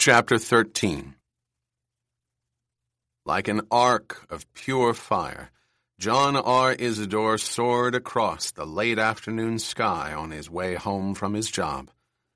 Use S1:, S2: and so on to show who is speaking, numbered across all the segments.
S1: Chapter 13. Like an arc of pure fire, John R. Isidore soared across the late afternoon sky on his way home from his job.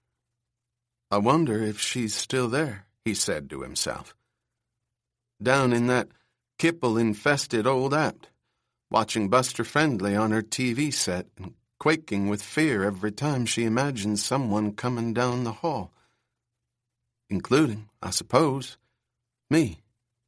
S1: "I wonder if she's still there," he said to himself. "Down in that kipple-infested old apt, watching Buster Friendly on her TV set and quaking with fear every time she imagines someone coming down the hall. Including, I suppose, me."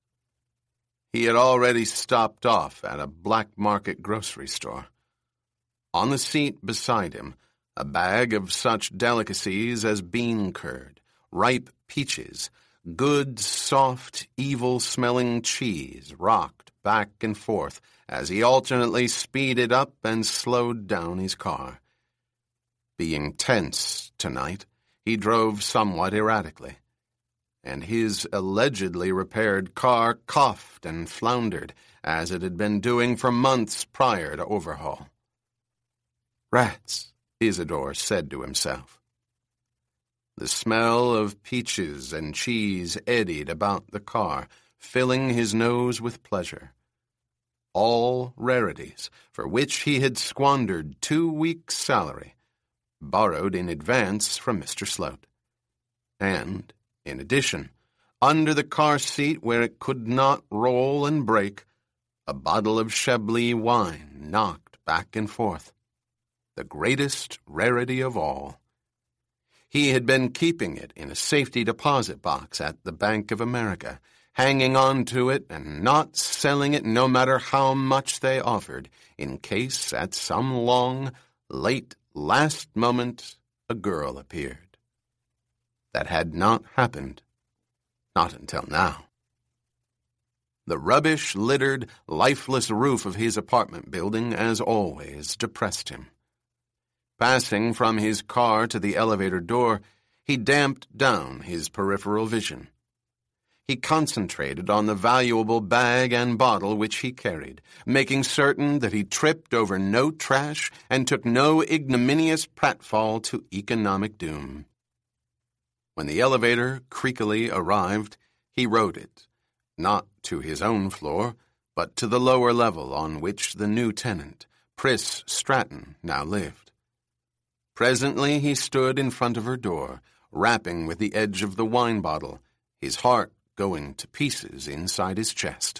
S1: He had already stopped off at a black market grocery store. On the seat beside him, a bag of such delicacies as bean curd, ripe peaches, good, soft, evil-smelling cheese rocked back and forth as he alternately speeded up and slowed down his car. Being tense tonight, he drove somewhat erratically, and his allegedly repaired car coughed and floundered as it had been doing for months prior to overhaul. "Rats," Isidore said to himself. The smell of peaches and cheese eddied about the car, filling his nose with pleasure. All rarities for which he had squandered 2 weeks' salary, borrowed in advance from Mr. Sloat. And, in addition, under the car seat where it could not roll and break, a bottle of Chablis wine knocked back and forth. The greatest rarity of all. He had been keeping it in a safety deposit box at the Bank of America, hanging on to it and not selling it no matter how much they offered, in case at some long, late, last moment a girl appeared. That had not happened. Not until now. The rubbish-littered, lifeless roof of his apartment building, as always, depressed him. Passing from his car to the elevator door, he damped down his peripheral vision. He concentrated on the valuable bag and bottle which he carried, making certain that he tripped over no trash and took no ignominious pratfall to economic doom. When the elevator creakily arrived, he rode it, not to his own floor, but to the lower level on which the new tenant, Pris Stratton, now lived. Presently he stood in front of her door, rapping with the edge of the wine bottle, his heart going to pieces inside his chest.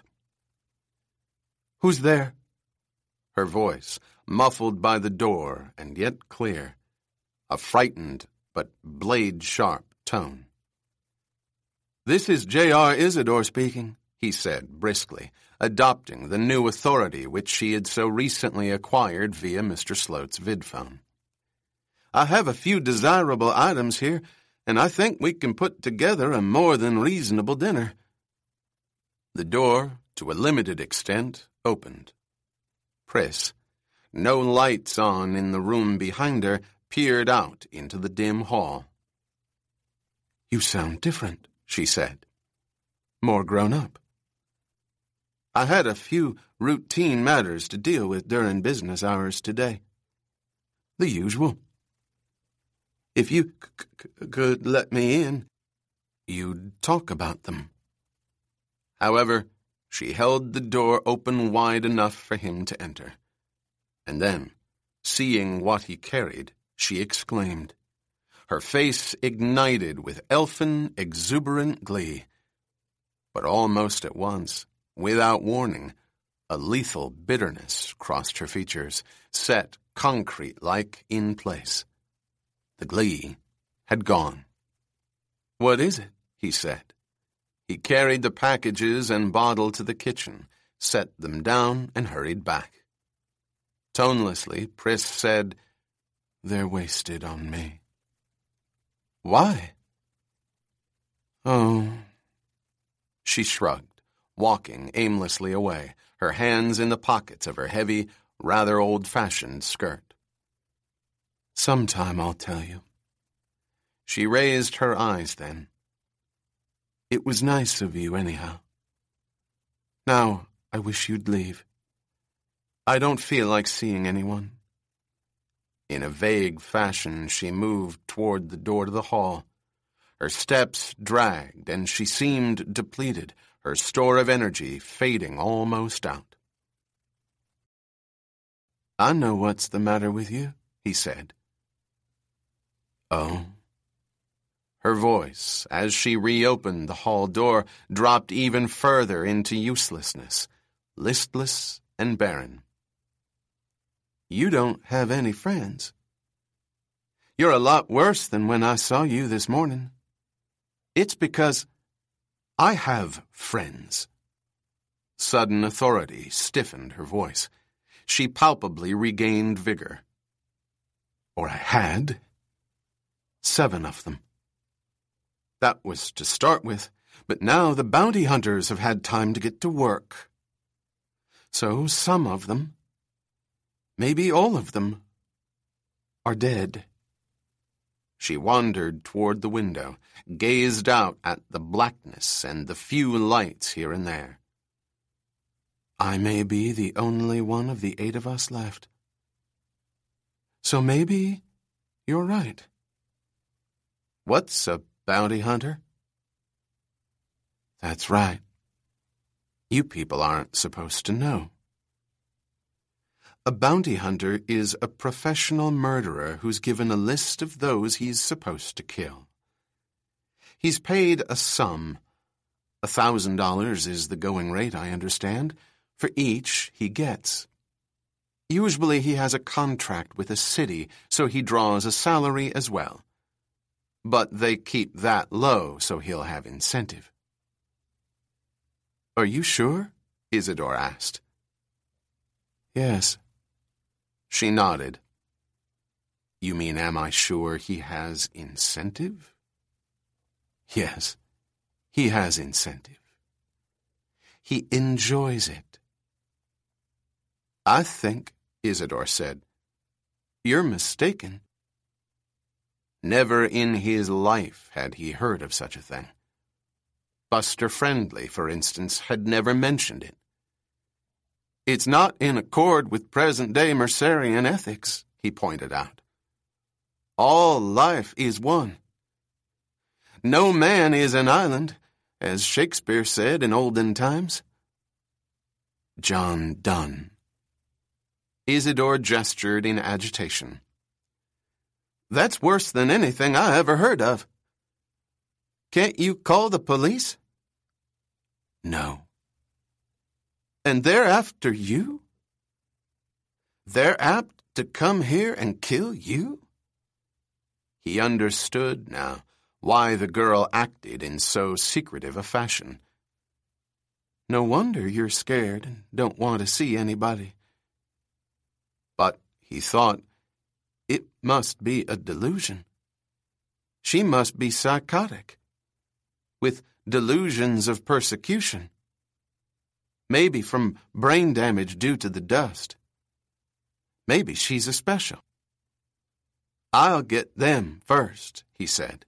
S1: "Who's there?" Her voice, muffled by the door and yet clear, a frightened but blade-sharp tone. "This is J.R. Isidore speaking," he said briskly, adopting the new authority which she had so recently acquired via Mr. Sloat's vidphone. "I have a few desirable items here, and I think we can put together a more than reasonable dinner." The door, to a limited extent, opened. Pris, no lights on in the room behind her, peered out into the dim hall. "You sound different," she said. "More grown up." "I had a few routine matters to deal with during business hours today." "The usual." "If you could let me in, you'd talk about them." However, she held the door open wide enough for him to enter. And then, seeing what he carried, she exclaimed. Her face ignited with elfin, exuberant glee. But almost at once, without warning, a lethal bitterness crossed her features, set concrete-like in place. The glee had gone. "What is it?" he said. He carried the packages and bottle to the kitchen, set them down, and hurried back. Tonelessly, Pris said, "They're wasted on me." "Why?" "Oh." She shrugged, walking aimlessly away, her hands in the pockets of her heavy, rather old-fashioned skirt. "Sometime I'll tell you." She raised her eyes then. "It was nice of you, anyhow. Now I wish you'd leave. I don't feel like seeing anyone." In a vague fashion, she moved toward the door to the hall. Her steps dragged, and she seemed depleted, her store of energy fading almost out. "I know what's the matter with you," he said. "Oh?" Her voice, as she reopened the hall door, dropped even further into uselessness, listless and barren. "You don't have any friends. You're a lot worse than when I saw you this morning. It's because I have friends." Sudden authority stiffened her voice. She palpably regained vigor. "Or I had. 7 of them. That was to start with, but now the bounty hunters have had time to get to work. So some of them, maybe all of them, are dead." She wandered toward the window, gazed out at the blackness and the few lights here and there. "I may be the only one of the 8 of us left. So maybe you're right." "What's a bounty hunter?" "That's right. You people aren't supposed to know. A bounty hunter is a professional murderer who's given a list of those he's supposed to kill. He's paid a sum, $1,000 is the going rate, I understand, for each he gets. Usually he has a contract with a city, so he draws a salary as well. But they keep that low, so he'll have incentive." "Are you sure?" Isidore asked. "Yes." She nodded. "You mean, am I sure he has incentive?" "Yes, he has incentive. He enjoys it." "I think," Isidore said, "you're mistaken." Never in his life had he heard of such a thing. Buster Friendly, for instance, had never mentioned it. "It's not in accord with present-day Mercerian ethics," he pointed out. "All life is one. No man is an island, as Shakespeare said in olden times." "John Donne." Isidore gestured in agitation. "That's worse than anything I ever heard of. Can't you call the police?" "No." "And they're after you? They're apt to come here and kill you?" He understood now why the girl acted in so secretive a fashion. "No wonder you're scared and don't want to see anybody." But, he thought, it must be a delusion. She must be psychotic, with delusions of persecution. Maybe from brain damage due to the dust. Maybe she's a special. "I'll get them first," he said.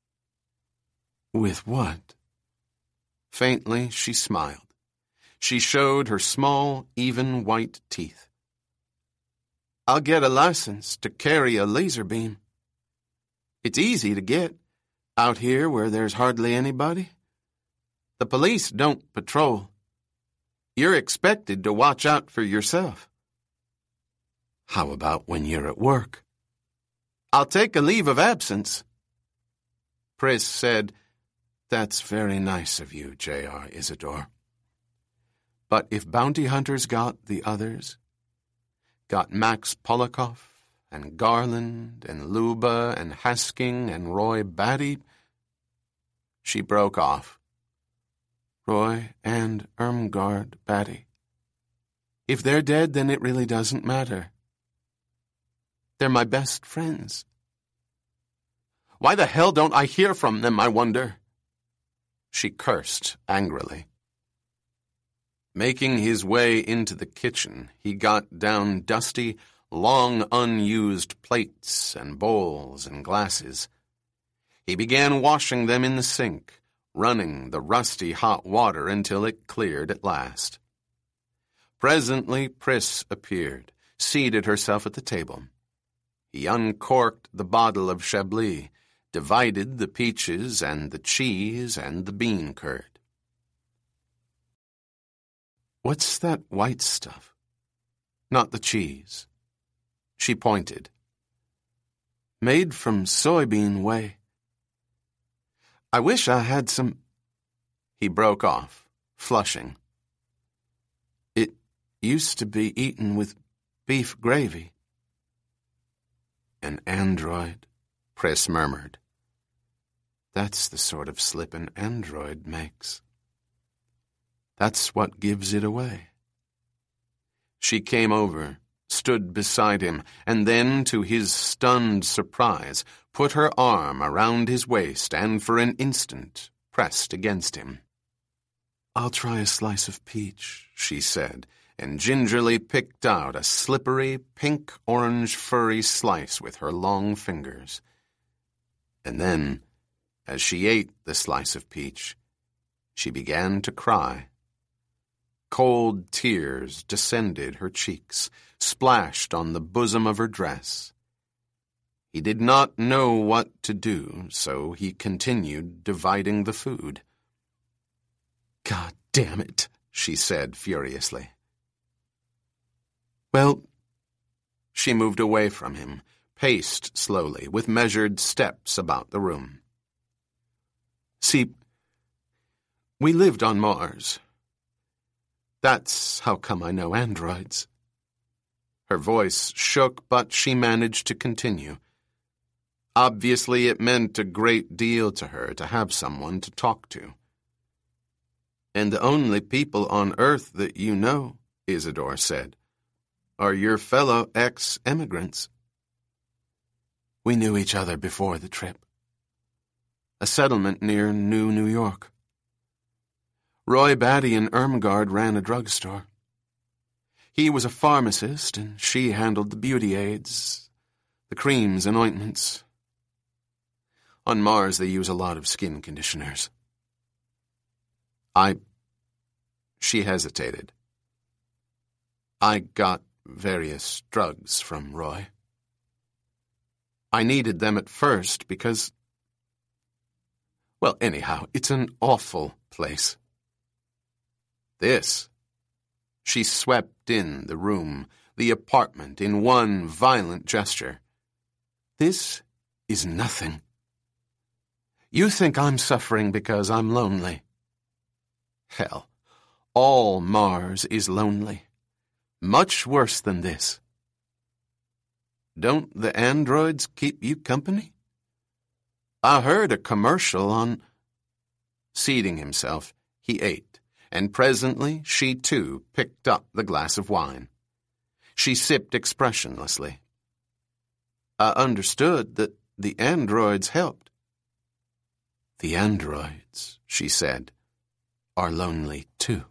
S1: "With what?" Faintly, she smiled. She showed her small, even white teeth. "I'll get a license to carry a laser beam. It's easy to get, out here where there's hardly anybody. The police don't patrol. You're expected to watch out for yourself." "How about when you're at work?" "I'll take a leave of absence." Pris said, "That's very nice of you, J.R. Isidore. But if bounty hunters got the others, got Max Polikoff and Garland and Luba and Hasking and Roy Batty..." She broke off. "Roy and Irmgard Batty. If they're dead, then it really doesn't matter. They're my best friends. Why the hell don't I hear from them, I wonder?" She cursed angrily. Making his way into the kitchen, he got down dusty, long unused plates and bowls and glasses. He began washing them in the sink, running the rusty hot water until it cleared at last. Presently Pris appeared, seated herself at the table. He uncorked the bottle of Chablis, divided the peaches and the cheese and the bean curd. What's that white stuff? Not the cheese. She pointed. Made from soybean whey. I wish I had some... He broke off, flushing. It used to be eaten with beef gravy. An android, Pris murmured. That's the sort of slip an android makes. That's what gives it away. She came over, stood beside him, and then, to his stunned surprise, put her arm around his waist and for an instant pressed against him. I'll try a slice of peach, she said, and gingerly picked out a slippery, pink-orange furry slice with her long fingers. And then, as she ate the slice of peach, she began to cry. Cold tears descended her cheeks, splashed on the bosom of her dress. He did not know what to do, so he continued dividing the food. God damn it, she said furiously. Well, she moved away from him, paced slowly, with measured steps about the room. See, we lived on Mars. That's how come I know androids. Her voice shook, but she managed to continue. Obviously, it meant a great deal to her to have someone to talk to. And the only people on Earth that you know, Isidore said, are your fellow ex-immigrants. We knew each other before the trip. A settlement near New York. Roy Batty in Ermengarde ran a drugstore. He was a pharmacist, and she handled the beauty aids, the creams and ointments. On Mars, they use a lot of skin conditioners. She hesitated. I got various drugs from Roy. I needed them at first because... Well, anyhow, it's an awful place. This. She swept in the room, the apartment, in one violent gesture. This is nothing. You think I'm suffering because I'm lonely. Hell, all Mars is lonely. Much worse than this. Don't the androids keep you company? I heard a commercial on... Seating himself, he ate, and presently she too picked up the glass of wine. She sipped expressionlessly. I understood that the androids helped. The androids, she said, are lonely too.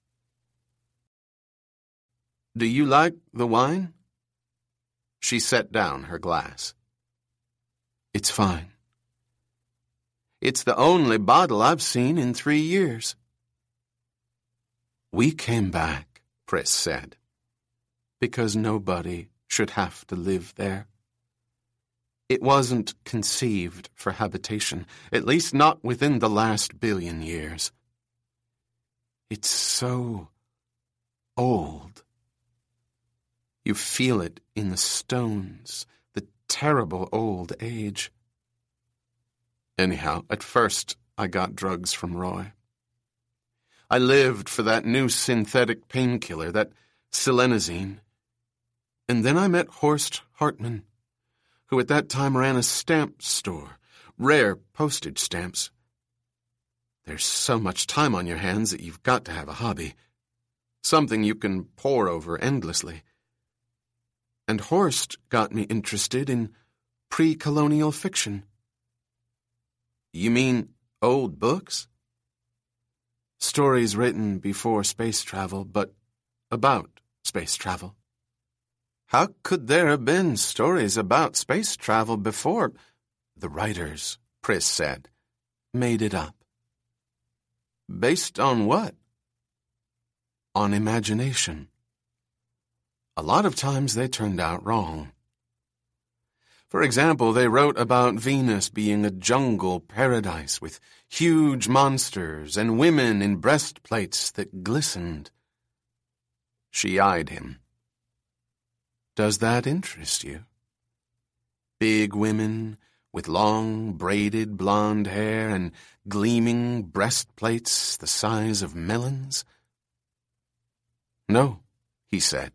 S1: Do you like the wine? She set down her glass. It's fine. It's the only bottle I've seen in 3 years. We came back, Pris said, because nobody should have to live there. It wasn't conceived for habitation, at least not within the last 1 billion years. It's so old. You feel it in the stones, the terrible old age. Anyhow, at first I got drugs from Roy. I lived for that new synthetic painkiller, that Selenazine. And then I met Horst Hartmann, who at that time ran a stamp store, rare postage stamps. There's so much time on your hands that you've got to have a hobby, something you can pore over endlessly. And Horst got me interested in pre-colonial fiction. You mean old books? Stories written before space travel, but about space travel. How could there have been stories about space travel before? The writers, Pris said, made it up. Based on what? On imagination. A lot of times they turned out wrong. For example, they wrote about Venus being a jungle paradise with huge monsters and women in breastplates that glistened. She eyed him. Does that interest you? Big women with long, braided blonde hair and gleaming breastplates the size of melons? No, he said.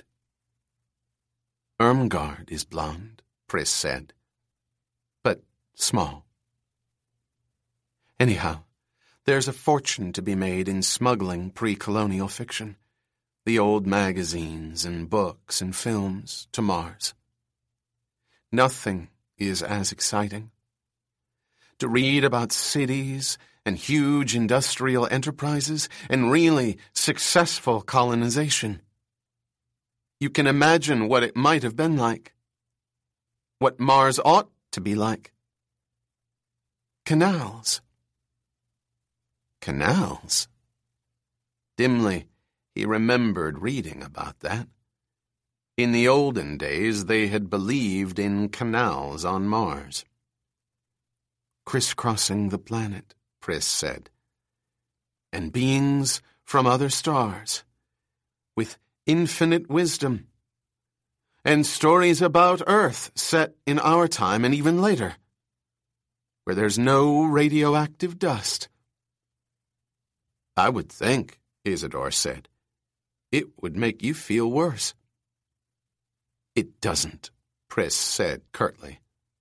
S1: Irmgard is blonde, Pris said, but small. Anyhow, there's a fortune to be made in smuggling pre-colonial fiction, the old magazines and books and films to Mars. Nothing is as exciting. To read about cities and huge industrial enterprises and really successful colonization. You can imagine what it might have been like. What Mars ought to be like. Canals. Canals? Dimly, he remembered reading about that. In the olden days, they had believed in canals on Mars. Crisscrossing the planet, Pris said. And beings from other stars, with infinite wisdom. And stories about Earth set in our time and even later, where there's no radioactive dust. I would think, Isidore said, it would make you feel worse. It doesn't, Pris said curtly.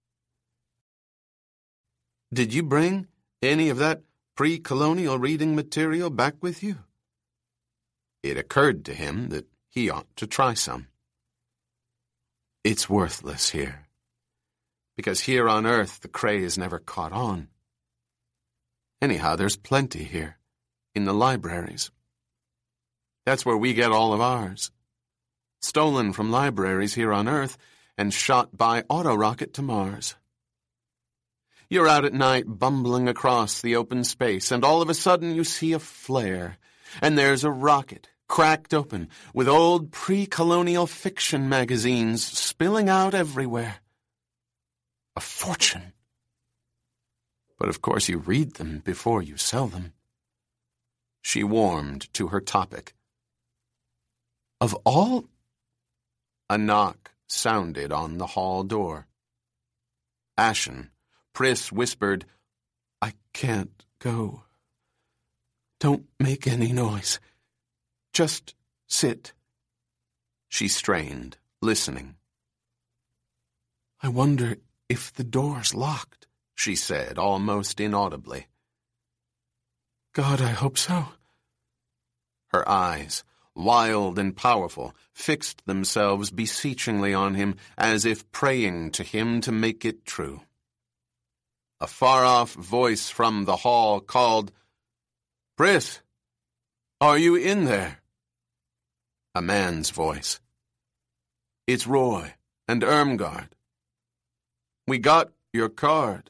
S1: Did you bring any of that pre-colonial reading material back with you? It occurred to him that he ought to try some. It's worthless here, because here on Earth the craze never caught on. Anyhow, there's plenty here, in the libraries. That's where we get all of ours. Stolen from libraries here on Earth and shot by autorocket to Mars. You're out at night bumbling across the open space, and all of a sudden you see a flare, and there's a rocket cracked open with old pre-colonial fiction magazines spilling out everywhere. A fortune. But of course you read them before you sell them. She warmed to her topic. Of all... A knock sounded on the hall door. Ashen, Pris whispered, I can't go. Don't make any noise. Just sit. She strained, listening. I wonder if the door's locked, she said, almost inaudibly. God, I hope so. Her eyes, wild and powerful, fixed themselves beseechingly on him as if praying to him to make it true. A far-off voice from the hall called, Pris, are you in there? A man's voice. It's Roy and Irmgard. We got your card.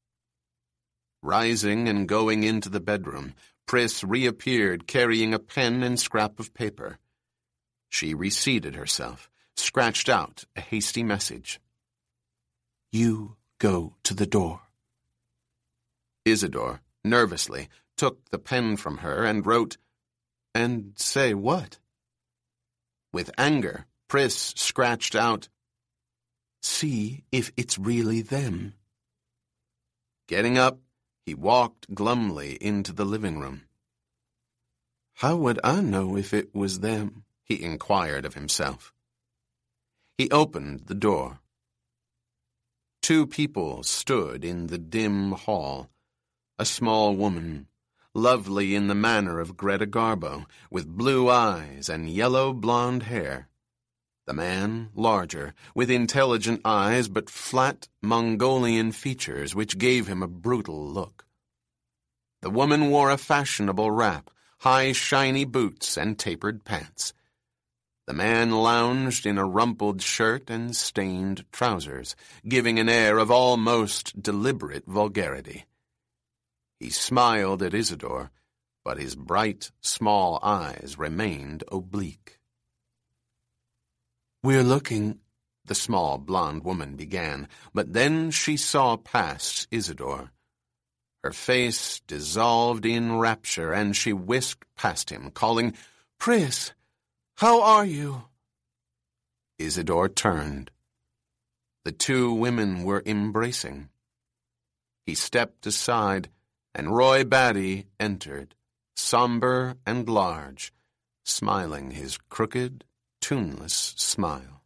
S1: Rising and going into the bedroom, Pris reappeared carrying a pen and scrap of paper. She reseated herself, scratched out a hasty message. You go to the door. Isidore, nervously, took the pen from her and wrote, And say what? With anger, Pris scratched out, See if it's really them. Getting up, he walked glumly into the living room. How would I know if it was them? He inquired of himself. He opened the door. Two people stood in the dim hall. A small woman, lovely in the manner of Greta Garbo, with blue eyes and yellow blonde hair. The man, larger, with intelligent eyes but flat Mongolian features which gave him a brutal look. The woman wore a fashionable wrap, high shiny boots and tapered pants. The man lounged in a rumpled shirt and stained trousers, giving an air of almost deliberate vulgarity. He smiled at Isidore, but his bright, small eyes remained oblique. We're looking the small blonde woman began, but then she saw past Isidore. Her face dissolved in rapture, and she whisked past him, calling, "Pris, how are you?" Isidore turned. The two women were embracing. He stepped aside, and Roy Batty entered, somber and large, smiling his crooked, tuneless smile.